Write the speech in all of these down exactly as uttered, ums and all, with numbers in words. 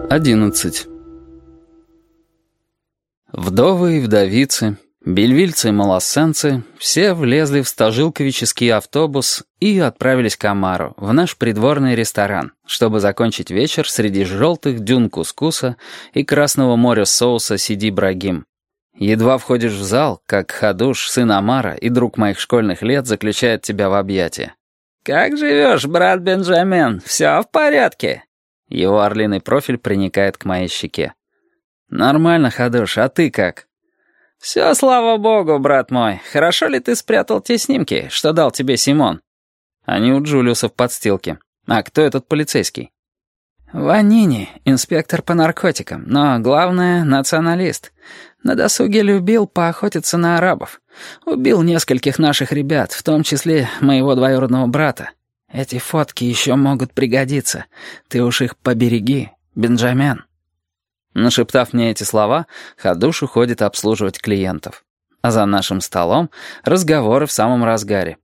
Одиннадцать. Вдовы и вдовицы, бельвильцы и малоссенцы все влезли в стажилковический автобус и отправились к омару, в наш придворный ресторан, чтобы закончить вечер среди желтых дюн кускуса и красного моря соуса Сиди Брагим. Едва входишь в зал, как Хадуш, сын Омара и друг моих школьных лет, заключает тебя в объятия. «Как живешь, брат Бенджамин? Все в порядке?» Его орлиный профиль приникает к моей щеке. «Нормально, Хадуш, а ты как?» «Все, слава богу, брат мой. Хорошо ли ты спрятал те снимки, что дал тебе Симон?» Они у Джулиуса в подстилке. А кто этот полицейский? «Ванини, инспектор по наркотикам, но главное — националист. На досуге любил поохотиться на арабов. Убил нескольких наших ребят, в том числе моего двоюродного брата. Эти фотки еще могут пригодиться. Ты уж их побереги, Бенджамин». Нашептав мне эти слова, Хадуш уходит обслуживать клиентов. А за нашим столом разговоры в самом разгаре.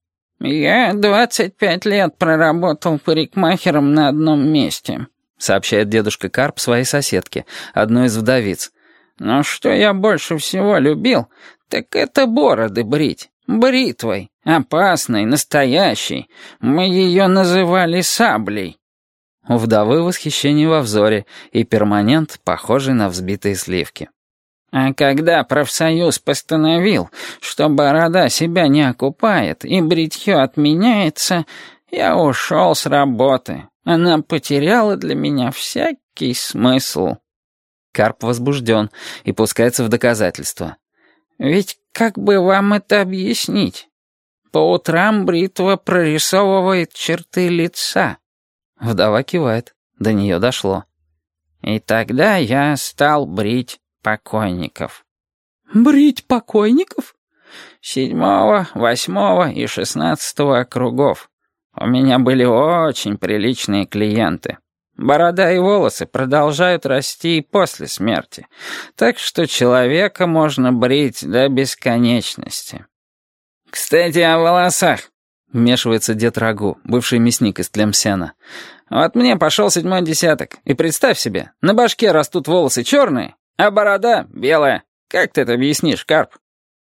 «Я двадцать пять лет проработал парикмахером на одном месте», сообщает дедушка Карп своей соседке, одной из вдовиц. «Но что я больше всего любил, так это бороды брить. Бритвой. Опасной, настоящей. Мы ее называли саблей». У вдовы восхищение во взоре и перманент, похожий на взбитые сливки. «А когда профсоюз постановил, что борода себя не окупает и бритье отменяется, я ушел с работы. Она потеряла для меня всякий смысл». Карп возбужден и пускается в доказательство. «Ведь как бы вам это объяснить? По утрам бритва прорисовывает черты лица». Вдова кивает. До нее дошло. «И тогда я стал брить покойников». «Брить покойников?» «Седьмого, восьмого и шестнадцатого округов. У меня были очень приличные клиенты. Борода и волосы продолжают расти и после смерти, так что человека можно брить до бесконечности». «Кстати, о волосах», — вмешивается дед Рагу, бывший мясник из Тлемсена. «Вот мне пошел седьмой десяток, и представь себе, на башке растут волосы черные, а борода белая. Как ты это объяснишь, Карп?»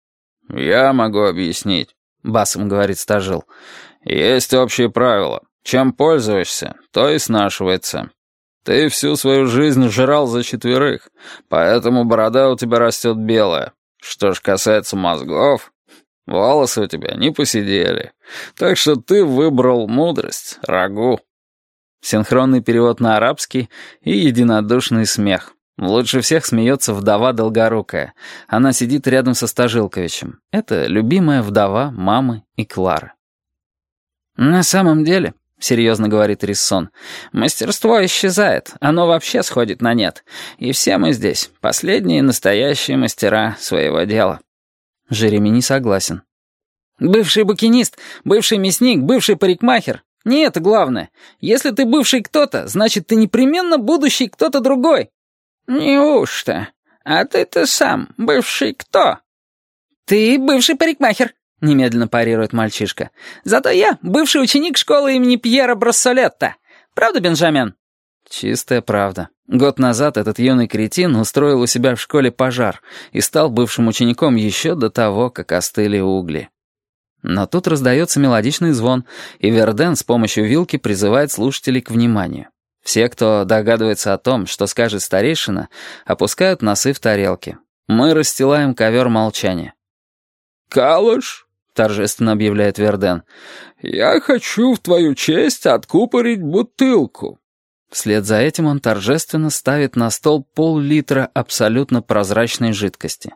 «Я могу объяснить», — басом говорит стажил. «Есть общее правило. Чем пользуешься, то и снашивается. Ты всю свою жизнь жрал за четверых, поэтому борода у тебя растет белая. Что ж касается мозгов, волосы у тебя не посидели. Так что ты выбрал мудрость, Рагу». Синхронный перевод на арабский и единодушный смех. Лучше всех смеется вдова Долгорукая. Она сидит рядом со Стажилковичем. Это любимая вдова мамы и Клары. «На самом деле», — серьезно говорит Риссон, «мастерство исчезает, оно вообще сходит на нет. И все мы здесь последние настоящие мастера своего дела». Жереми не согласен. «Бывший букинист, бывший мясник, бывший парикмахер. Не это главное. Если ты бывший кто-то, значит, ты непременно будущий кто-то другой». «Неужто? А ты-то сам бывший кто?» «Ты бывший парикмахер», — немедленно парирует мальчишка. «Зато я бывший ученик школы имени Пьера Брассолетта. Правда, Бенджамин?» Чистая правда. Год назад этот юный кретин устроил у себя в школе пожар и стал бывшим учеником еще до того, как остыли угли. Но тут раздается мелодичный звон, и Верден с помощью вилки призывает слушателей к вниманию. Все, кто догадывается о том, что скажет старейшина, опускают носы в тарелки. Мы расстилаем ковер молчания. «Калыш», — торжественно объявляет Верден, — «я хочу в твою честь откупорить бутылку». Вслед за этим он торжественно ставит на стол пол-литра абсолютно прозрачной жидкости.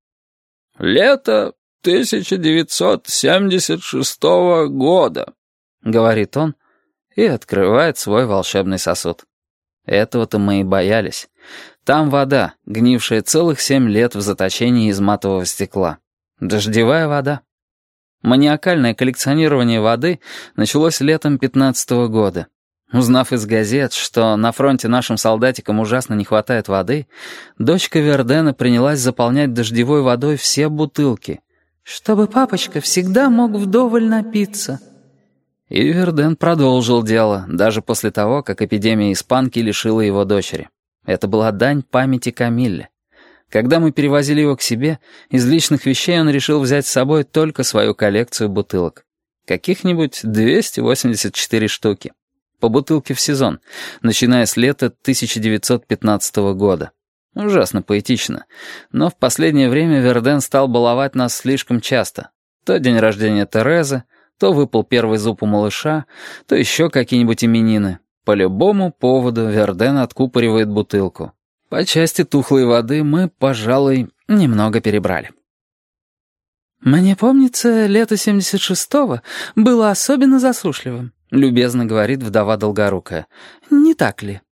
«Лето тысяча девятьсот семьдесят шестого года», — говорит он, и открывает свой волшебный сосуд. Этого-то мы и боялись. Там вода, гнившая целых семь лет в заточении из матового стекла. Дождевая вода. Маниакальное коллекционирование воды началось летом пятнадцатого года. Узнав из газет, что на фронте нашим солдатикам ужасно не хватает воды, дочка Вердена принялась заполнять дождевой водой все бутылки, чтобы папочка всегда мог вдоволь напиться. И Верден продолжил дело, даже после того, как эпидемия испанки лишила его дочери. Это была дань памяти Камилле. Когда мы перевозили его к себе, из личных вещей он решил взять с собой только свою коллекцию бутылок. Каких-нибудь двести восемьдесят четыре штуки. По бутылке в сезон, начиная с лета тысяча девятьсот пятнадцатого года. Ужасно поэтично. Но в последнее время Верден стал баловать нас слишком часто. То день рождения Терезы, то выпал первый зуб у малыша, то еще какие-нибудь именины. По любому поводу Верден откупоривает бутылку. По части тухлой воды мы, пожалуй, немного перебрали. «Мне помнится, лето семьдесят шестого было особенно засушливым», — любезно говорит вдова Долгорукая. «Не так ли?»